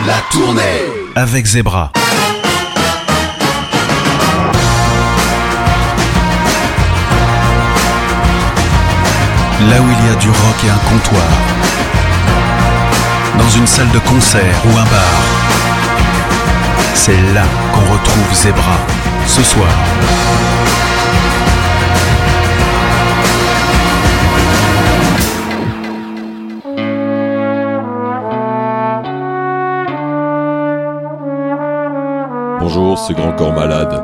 La tournée avec Zebra. Là où il y a du rock et un comptoir, dans une salle de concert ou un bar, c'est là qu'on retrouve Zebra, ce soir. Bonjour, c'est Grand Corps Malade.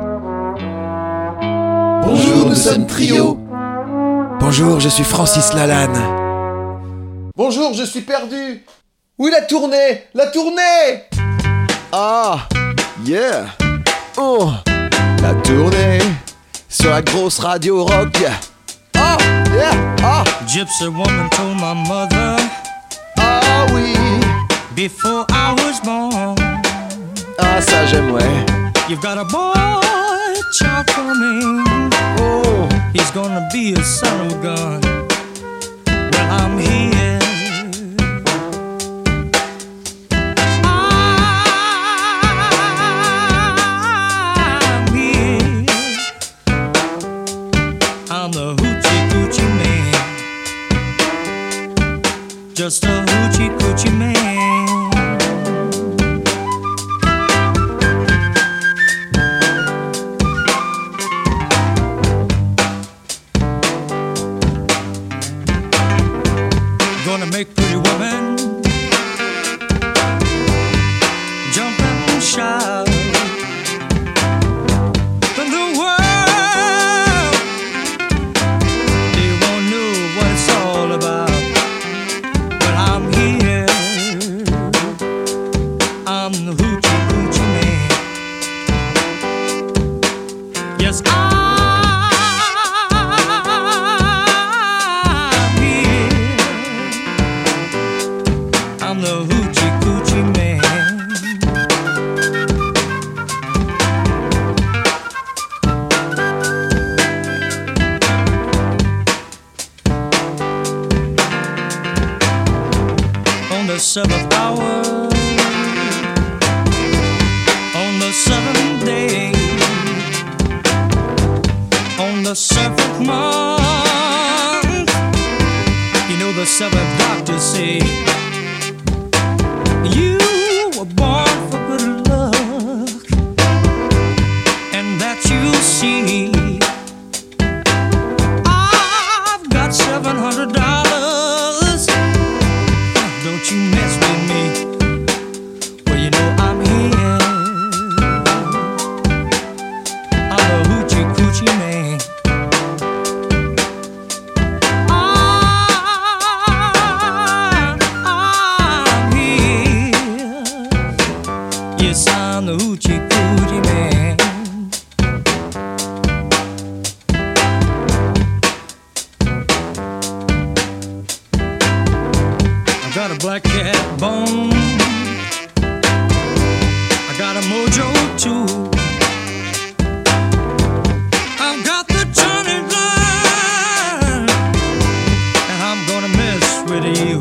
Bonjour, nous sommes Trio. Bonjour, je suis Francis Lalanne. Bonjour, je suis perdu. Oui, la tournée. Ah, yeah. Oh, la tournée sur la grosse radio rock. Ah, yeah. Ah, Gypsy woman told my mother, ah oui. before I was born, Ah, ça j'aime, ouais. you've got a boy child coming. Oh, He's gonna be a son of a gun. Well, I'm here. I'm here. I'm the hoochie coochie man. Just a hoochie coochie man. Gonna make pretty women jump and shout. In the world, they won't know what it's all about. But I'm here. I'm the hoochie coochie man. Yes, I'm here. I'm the hoochie coochie man. On the seventh hour, on the seventh day, on the seventh month, you know the seventh doctor say, you were born for good luck, and that you'll see. I've got $700. Don't you mess with me. Well, you know I'm here. I'm the hoochie coochie man. I'm here. Yes, I'm the hoochie coochie man. I got a black cat bone. I got a mojo too. I've got the Johnny line, and I'm gonna mess with you.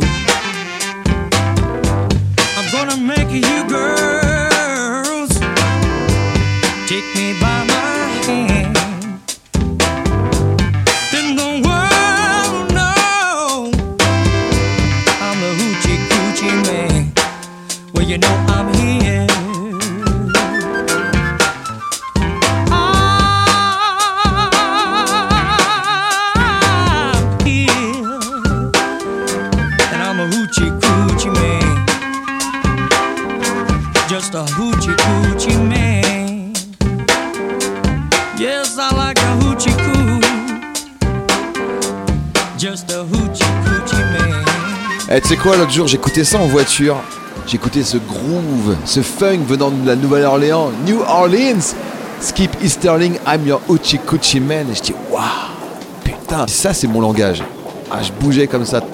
I'm gonna make you girls take me by my hand. Then the world know I'm the hoochie coochie man. Well, you know I'm here. I'm here. And I'm a hoochie coochie man. Just a hoochie coochie man. Yes, I like a hoochie coo. Just a hoochie coochie man. Eh, tu sais quoi, l'autre jour j'écoutais ça en voiture. J'écoutais ce groove, ce funk venant de la Nouvelle-Orléans, New Orleans. Skip Easterling, I'm your hoochie coochie man. Et je dis waouh, putain, ça c'est mon langage. Ah, je bougeais comme ça.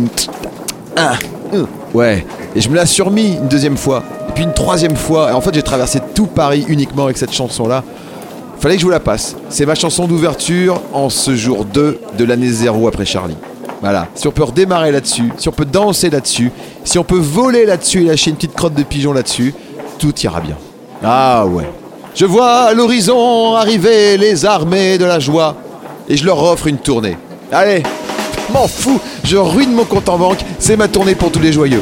Ouais, et je me l'ai surmis une deuxième fois, et puis une troisième fois. Et en fait, j'ai traversé tout Paris uniquement avec cette chanson-là. Fallait que je vous la passe. C'est ma chanson d'ouverture en ce jour 2 de l'année 0 après Charlie. Voilà, si on peut redémarrer là-dessus, si on peut danser là-dessus, si on peut voler là-dessus et lâcher une petite crotte de pigeon là-dessus, tout ira bien. Ah ouais. Je vois à l'horizon arriver les armées de la joie et je leur offre une tournée. Allez, m'en fous, je ruine mon compte en banque, c'est ma tournée pour tous les joyeux.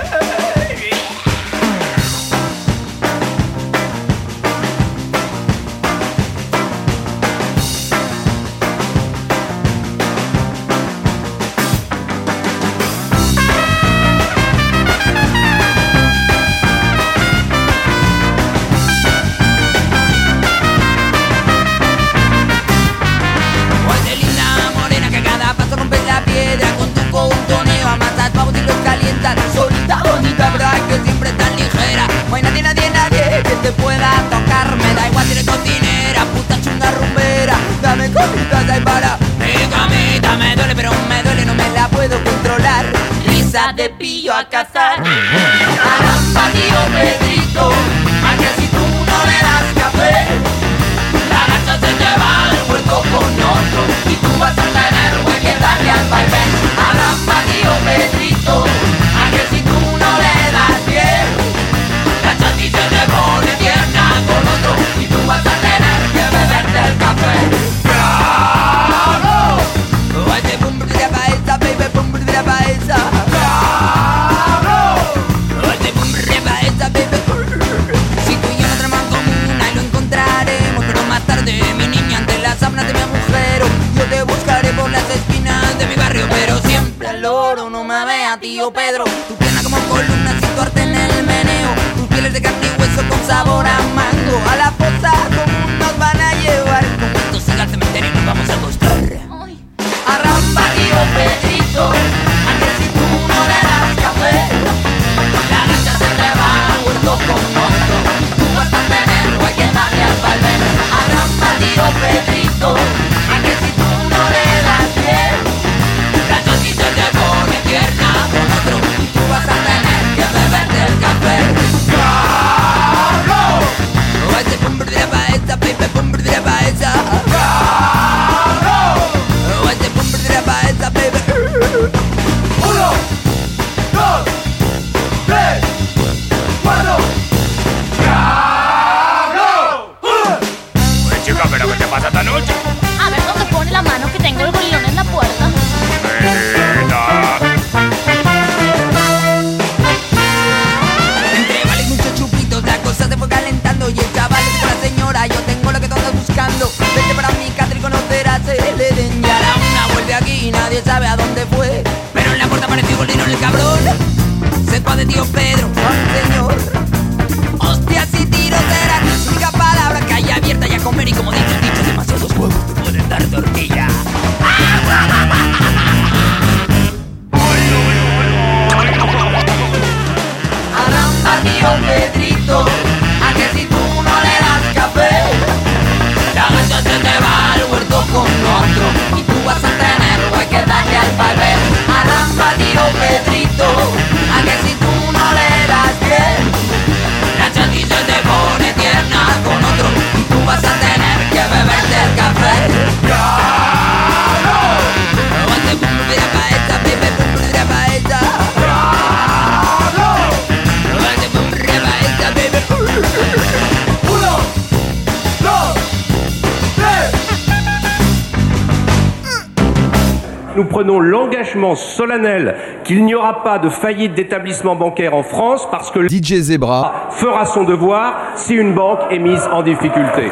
De pillo a cazar. Caramba, tío Pedrito, a que si tú no le das café, la gacha se te va al huerto con otro y tú vas a tener que darle al vaivén. Caramba, tío Pedrito, a que si tú no le das bien, la chati se te pone tierna con otro y tú vas a tener que beberte el café. ¡Bravo! Oye, pum, de paisa, baby, pum, de paisa. Si tú y yo no tenemos en común, ahí lo encontraremos. Pero más tarde, mi niña, ante las sábanas de mi agujero, yo te buscaré por las esquinas de mi barrio. Pero siempre al loro no me vea, tío Pedro. Tu pierna como columna, situarte en el meneo. Tus pieles de carne y hueso con sabor a mango. A la fosa común nos van a llevar. Con esto siga al cementerio y nos vamos a acostar. Arramba, tío Pedrito, a que si tú no le das café, la gacha se te va al huerto con otro y tú vas a tener que darle al vaivén. Arramba, tío Pedrito, a que si tú no le das bien, la choti se te pone tierna con otro y tú vas a tener que beberte el café. ¡Bravo! Oye, pum, de la paesa, baby, pum, de la paesa. ¡Bravo! Oye, pum, de la paesa, baby. 1, 2, 3, 4. ¡Diablo! Oye, chica, ¿pero qué te pasa esta noche? A ver dónde pone la mano que tengo el bolillón en la puerta. Entre vales muchos chupitos, la cosa se fue calentando y el chaval le dijo a la señora, yo tengo lo que tú andas buscando. Vete para mi casa y conocerás el Edén. Y a la una vuelve aquí y nadie sabe a dónde fue. Pero en la puerta apareció Goldino el cabrón. Sepa de tío Pedro, oh, señor. Hostia, si tiro será la única palabra que hay abierta y a comer. Y como dicho, demasiados huevos te pueden dar tortilla. Arramba, tío Pedrito, a que si tú no le das café, la gacha se te va al huerto con otro y tú vas a tener que darle al vaivén. Arramba, tío Pedrito, a que si tú no le das bien, la chati se te pone tierna con otro y tú vas a tener que beberte el café. ¡Bravo! Oye, pum, de la paesa, baby, pum, de la paesa. ¡Bravo! Oye, pum, de la paesa, baby. 1, 2, 3. Nous prenons l'engagement solennel qu'il n'y aura pas de faillite d'établissement bancaire en France parce que DJ Zebra fera son devoir si une banque est mise en difficulté.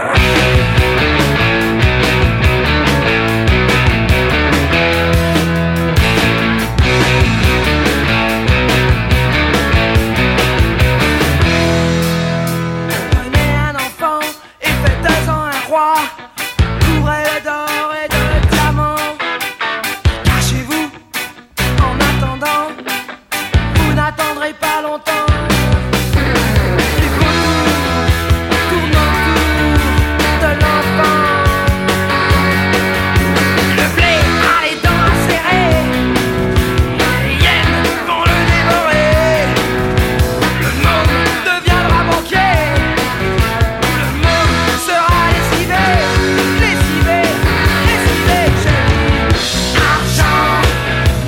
Prenez un enfant et faites-en un roi. Couvrez-le d'or et de diamants. Cachez-vous en attendant. Vous n'attendrez pas longtemps. Les contours tournent autour de l'enfant. Le blé a les dents serrées. Les hyènes vont le dévorer. Le monde deviendra banquier. Le monde sera lessivé, lessivé, lessivé. Je dis argent,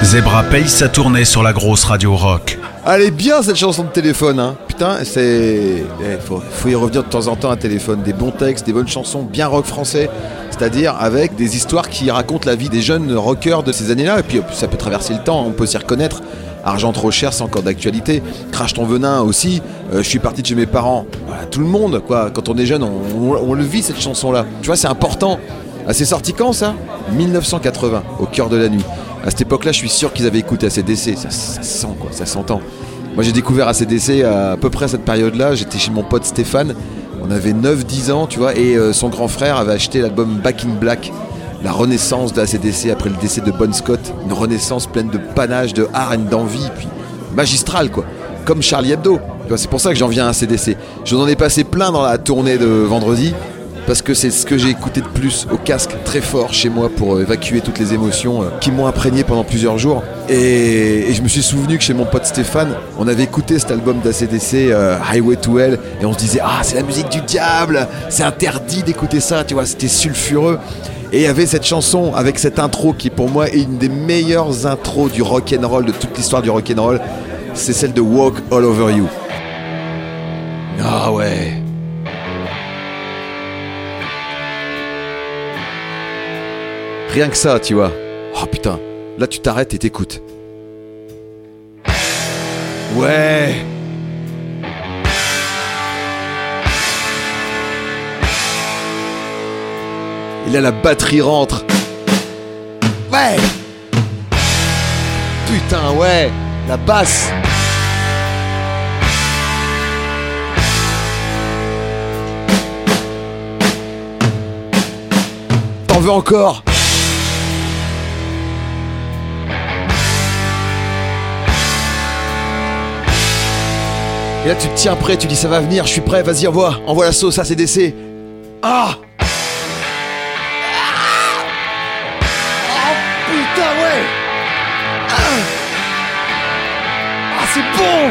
Zebra paye sa tournée sur la grosse radio rock. Elle est bien cette chanson de téléphone, hein. Putain, c'est... faut y revenir de temps en temps à téléphone. Des bons textes, des bonnes chansons, bien rock français. C'est-à-dire avec des histoires qui racontent la vie des jeunes rockers de ces années-là. Et puis ça peut traverser le temps, on peut s'y reconnaître. Argent trop cher, c'est encore d'actualité. Crache ton venin aussi. Je suis parti de chez mes parents. Voilà, tout le monde, quoi. Quand on est jeune, on le vit cette chanson-là. Tu vois, c'est important. Ah, c'est sorti quand ça ? 1980, au cœur de la nuit. À cette époque-là, je suis sûr qu'ils avaient écouté AC/DC. Ça sent, quoi, ça s'entend. Moi, j'ai découvert AC/DC à peu près à cette période-là. J'étais chez mon pote Stéphane. On avait 9-10 ans, tu vois, et son grand frère avait acheté l'album Back in Black. La renaissance de AC/DC après le décès de Bon Scott, une renaissance pleine de panache, de art et d'envie, puis magistrale, quoi. Comme Charlie Hebdo. Tu vois, c'est pour ça que j'en viens à AC/DC. Je vous en ai passé plein dans la tournée de vendredi, parce que c'est ce que j'ai écouté de plus au casque, très fort chez moi, pour évacuer toutes les émotions qui m'ont imprégné pendant plusieurs jours. Et je me suis souvenu que chez mon pote Stéphane, on avait écouté cet album d'AC/DC, Highway to Hell, et on se disait « Ah, c'est la musique du diable, c'est interdit d'écouter ça », tu vois, c'était sulfureux. Et il y avait cette chanson avec cette intro qui pour moi est une des meilleures intros du rock'n'roll, de toute l'histoire du rock'n'roll. C'est celle de Walk All Over You. Ah ouais. Rien que ça, tu vois. Oh putain, là tu t'arrêtes et t'écoutes. Ouais. Et là la batterie rentre. Ouais. Putain ouais. La basse. T'en veux encore? Et là tu te tiens prêt, tu dis ça va venir, je suis prêt, vas-y envoie la sauce, AC/DC. Ah! Putain ouais. Ah c'est bon.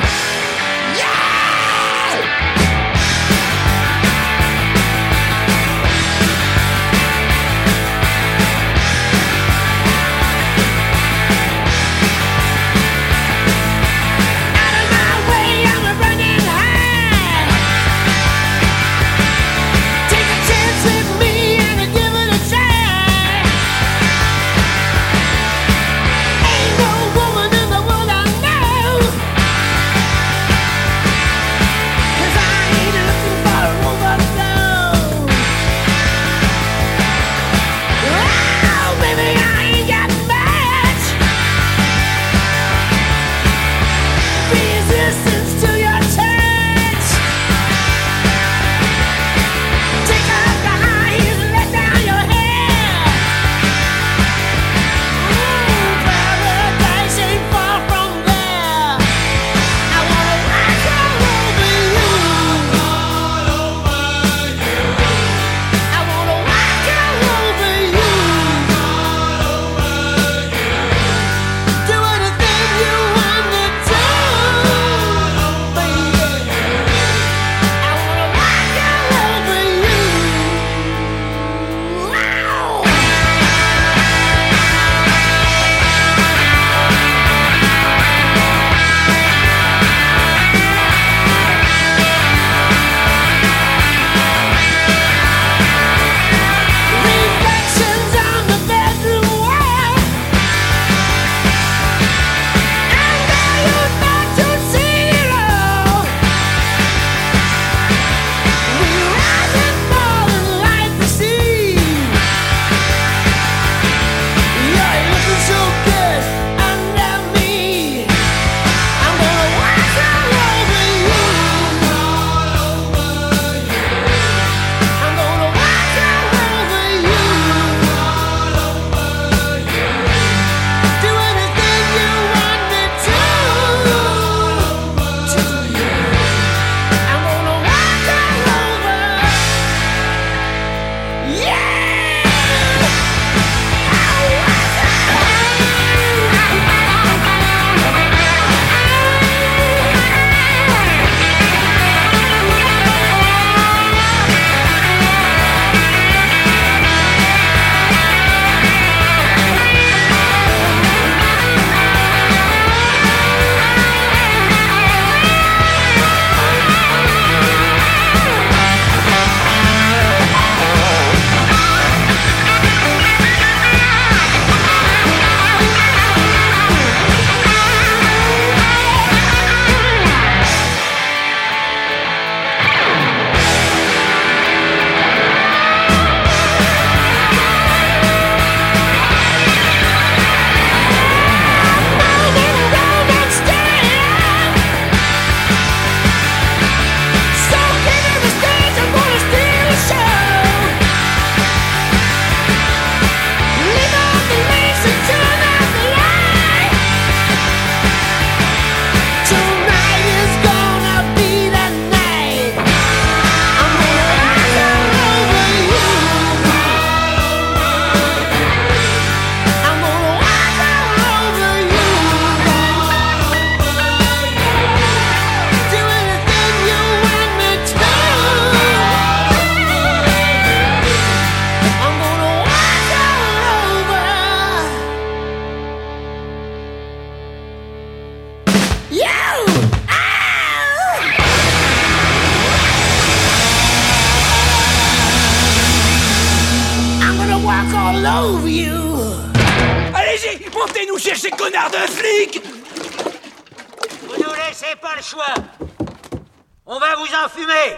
sortir ces connards de flics. Vous nous laissez pas le choix. On va vous enfumer.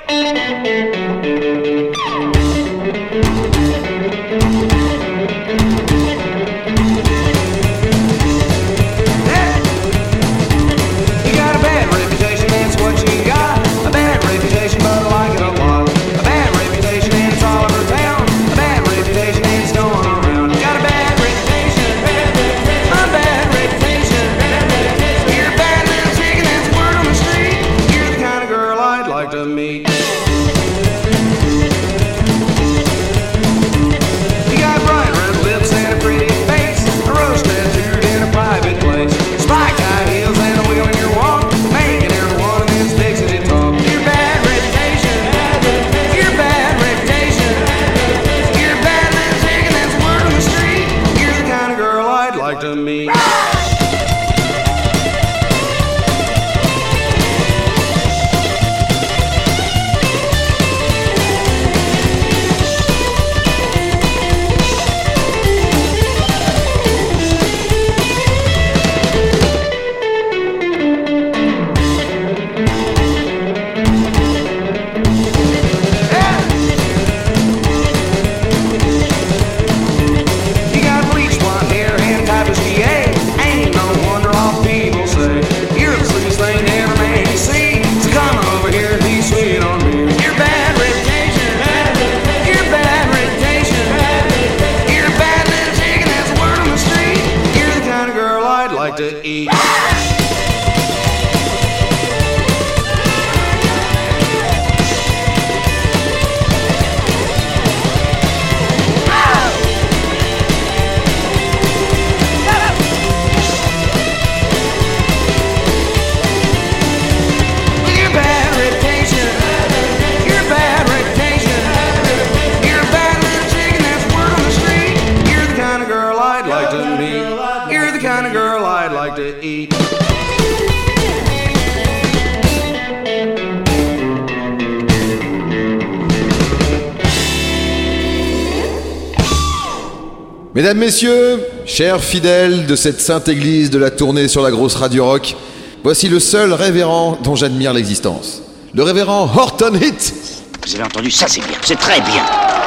Mesdames, messieurs, chers fidèles de cette sainte église de la tournée sur la grosse radio rock, voici le seul révérend dont j'admire l'existence. Le révérend Horton Heat. Vous avez entendu ça, c'est bien, c'est très bien.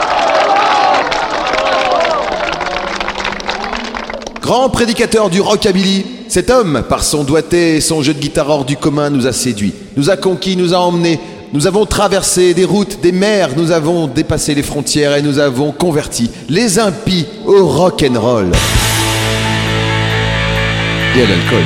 Grand prédicateur du rockabilly, cet homme, par son doigté et son jeu de guitare hors du commun, nous a séduits, nous a conquis, nous a emmenés. Nous avons traversé des routes, des mers, nous avons dépassé les frontières et nous avons converti les impies au rock'n'roll. Et à l'alcool.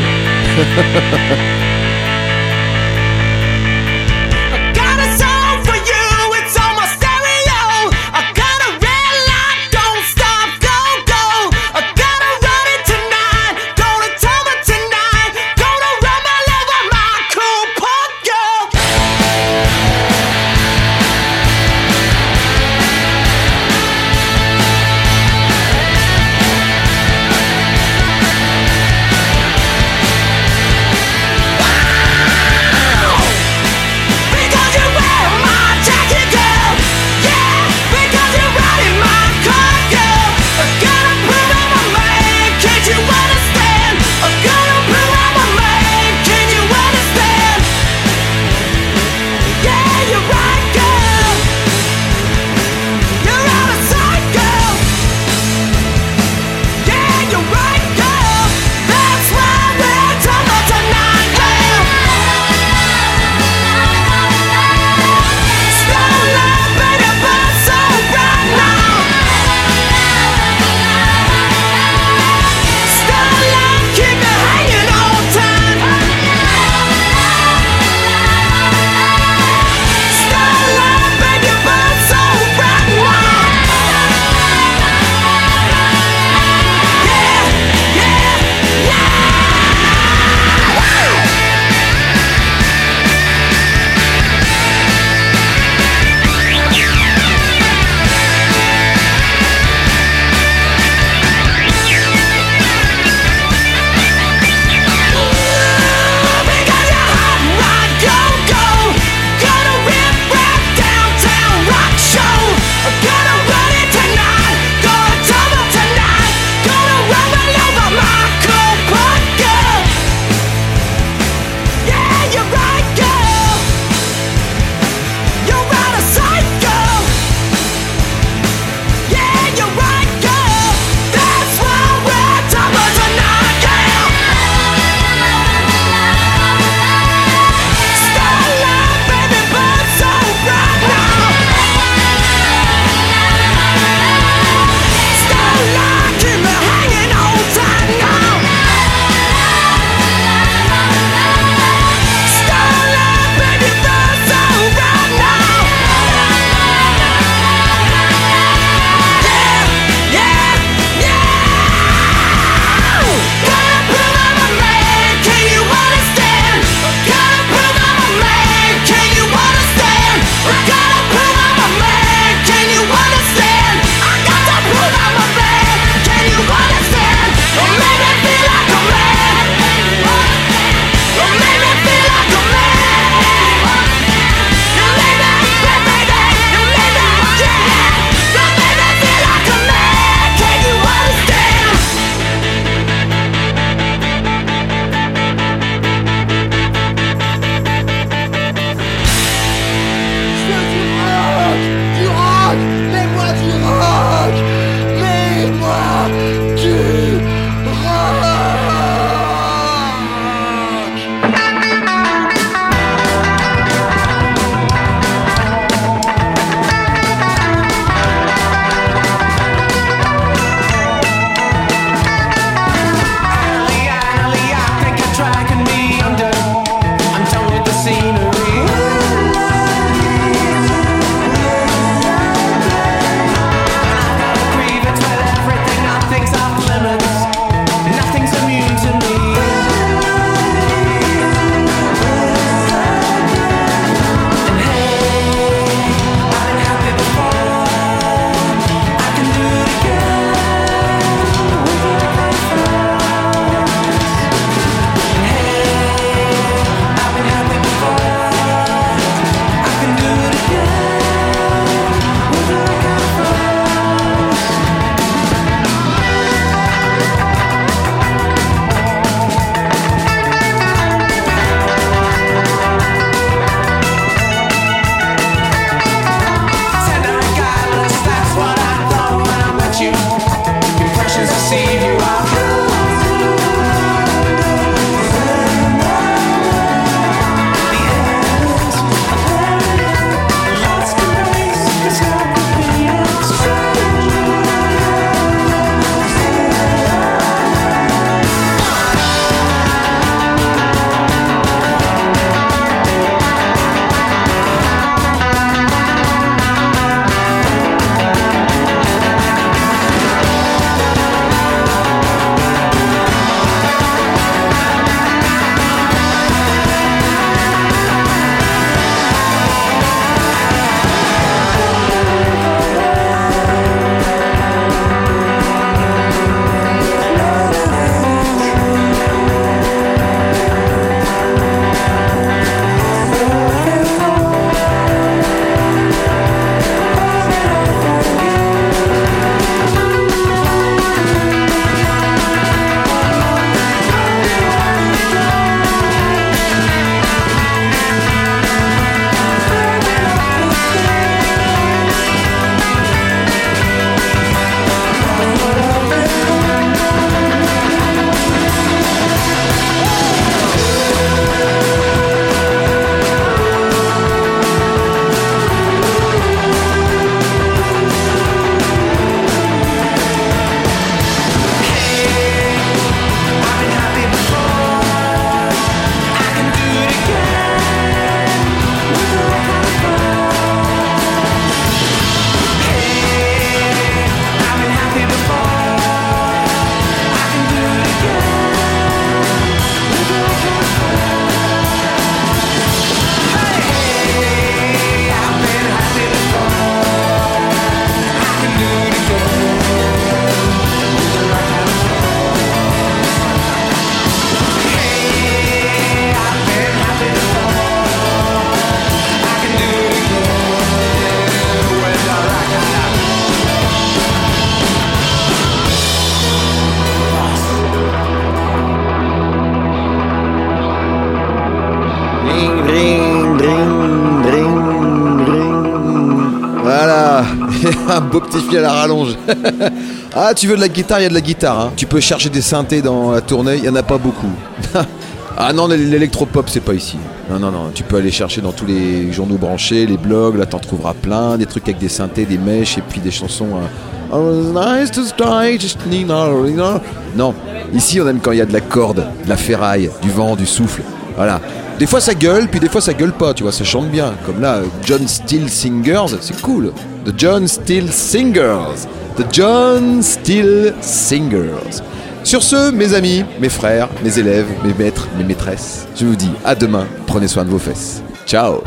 Voilà. Un beau petit fil à la rallonge. Ah, tu veux de la guitare, il y a de la guitare. Hein. Tu peux chercher des synthés dans la tournée, il n'y en a pas beaucoup. Ah non, l'électropop, c'est pas ici. Non. Tu peux aller chercher dans tous les journaux branchés, les blogs, là t'en trouveras plein. Des trucs avec des synthés, des mèches et puis des chansons... nice to stay, just non, ici on aime quand il y a de la corde, de la ferraille, du vent, du souffle. Voilà. Des fois ça gueule, puis des fois ça gueule pas, tu vois, ça chante bien. Comme là, John Steele Singers, c'est cool. The John Steele Singers. The John Steele Singers. Sur ce, mes amis, mes frères, mes élèves, mes maîtres, mes maîtresses, je vous dis à demain, prenez soin de vos fesses. Ciao.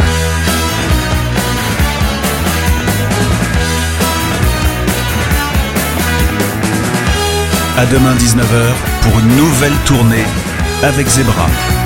À demain 19h pour une nouvelle tournée avec Zebra.